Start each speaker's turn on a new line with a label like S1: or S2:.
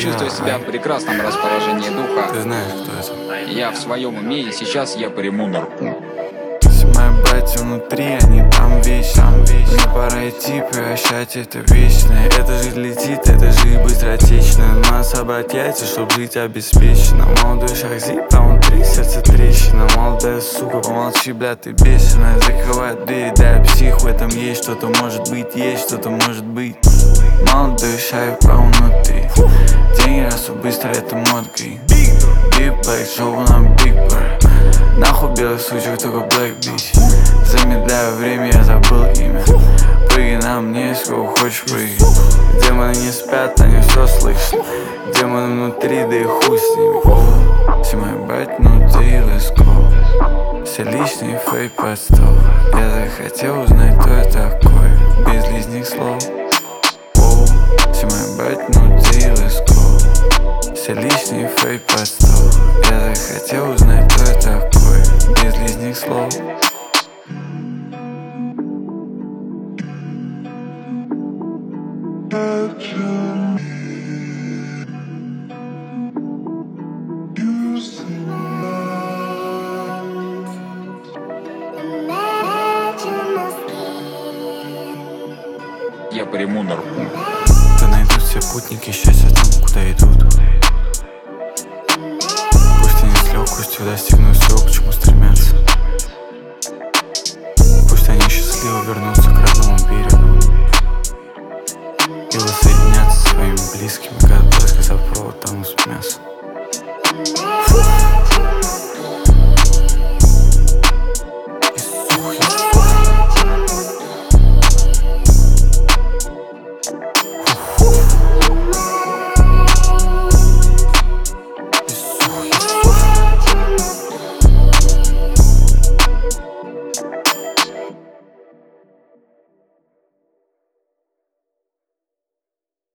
S1: чувствую себя в прекрасном расположении духа.
S2: Ты знаешь, кто это?
S1: Я в своем уме, и сейчас я приму наркотик.
S2: Все мои братья внутри, они там вечно. Мне пора идти, превращать это в вечное. Эта жизнь летит, эта жизнь быстротечная. Надо собрать яйца, чтоб жить обеспеченно. Молодой шахзип, а внутри сердце трещина. Молодая сука, помолчи, бля, ты бешеная. Закрывает двери, да я псих, в этом есть что-то, может быть, есть что-то, может быть. Молодой шайб, а внутри деньги растут быстро, это мод грин. Big Black, шоу на Big Bird. Нахуй белых сучек, только Black Beach. Замедляю время, я забыл имя. Прыгай на мне, сколько хочешь прыгай. Демоны не спят, они все слышат. Демоны внутри, да и хуй с ними. Все мои братья внутри, let's go. Все лишние фейк под стол. Я захотел узнать, кто я такой, без лишних слов. Все мои братья внутри, let's go. Все лишние фейк под стол. Я захотел узнать, кто я такой, без лишних слов.
S1: Я приму наркотик.
S2: Да найдут все путники счастья там, куда идут. Пусть они с легкостью достигнут всего, к чему стремятся. Пусть они счастливо вернутся к родному берегу и воссоединятся со своими близкими, когда сказав провод там с мясом.